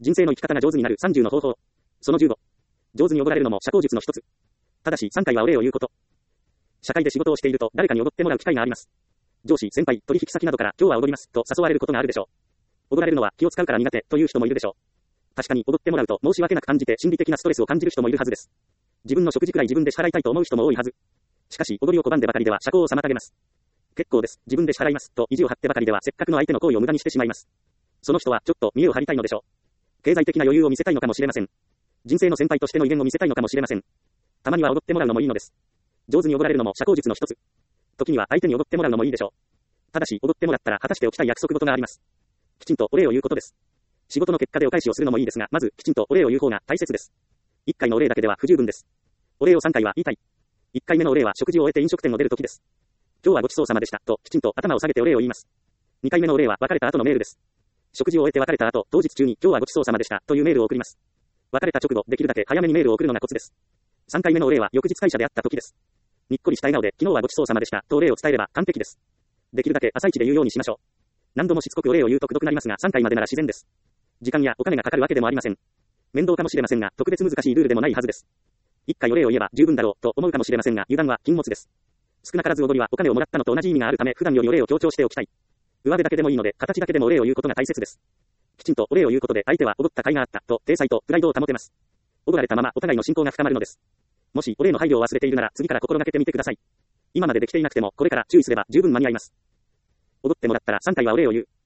人生の生き方が上手になる30の方法。その15。上手におごられるのも社交術の一つ。ただし3回はお礼を言うこと。社会で仕事をしていると誰かにおごってもらう機会があります。上司、先輩、取引先などから今日はおごりますと誘われることがあるでしょう。おごられるのは気を使うから苦手という人もいるでしょう。確かにおごってもらうと申し訳なく感じて心理的なストレスを感じる人もいるはずです。自分の食事くらい自分で支払いたいと思う人も多いはず。しかし、おごりを拒んでばかりでは社交を妨げます。結構です。自分で支払いますと意地を張ってばかりではせっかくの相手の行為を無駄にしてしまいます。その人はちょっと見栄を張りたいのでしょう。経済的な余裕を見せたいのかもしれません。人生の先輩としての威厳を見せたいのかもしれません。たまにはおごってもらうのもいいのです。上手におごられるのも社交術の一つ。時には相手におごってもらうのもいいでしょう。ただし、おごってもらったら果たしておきたい約束事があります。きちんとお礼を言うことです。仕事の結果でお返しをするのもいいですが、まずきちんとお礼を言う方が大切です。1回のお礼だけでは不十分です。お礼を3回は言いたい。1回目のお礼は食事を終えて飲食店を出るときです。今日はごちそうさまでしたときちんと頭を下げてお礼を言います。2回目のお礼は別れた後のメールです。食事を終えて別れた後、当日中に今日はごちそうさまでしたというメールを送ります。別れた直後、できるだけ早めにメールを送るのがコツです。3回目のお礼は翌日会社で会った時です。にっこりした笑顔で昨日はごちそうさまでしたとお礼を伝えれば完璧です。できるだけ朝一で言うようにしましょう。何度もしつこくお礼を言うとくどくなりますが3回までなら自然です。時間やお金がかかるわけでもありません。面倒かもしれませんが特別難しいルールでもないはずです。1回お礼を言えば十分だろうと思うかもしれませんが油断は禁物です。少なからずおごりはお金をもらったのと同じ意味があるため普段よりお礼を強調しておきたい。上辺だけでもいいので形だけでもお礼を言うことが大切です。きちんとお礼を言うことで相手はおごった甲斐があったと体裁とプライドを保てます。おごられたままお互いの信仰が深まるのです。もしお礼の配慮を忘れているなら次から心がけてみてください。今までできていなくてもこれから注意すれば十分間に合います。おごってもらったら3回はお礼を言う。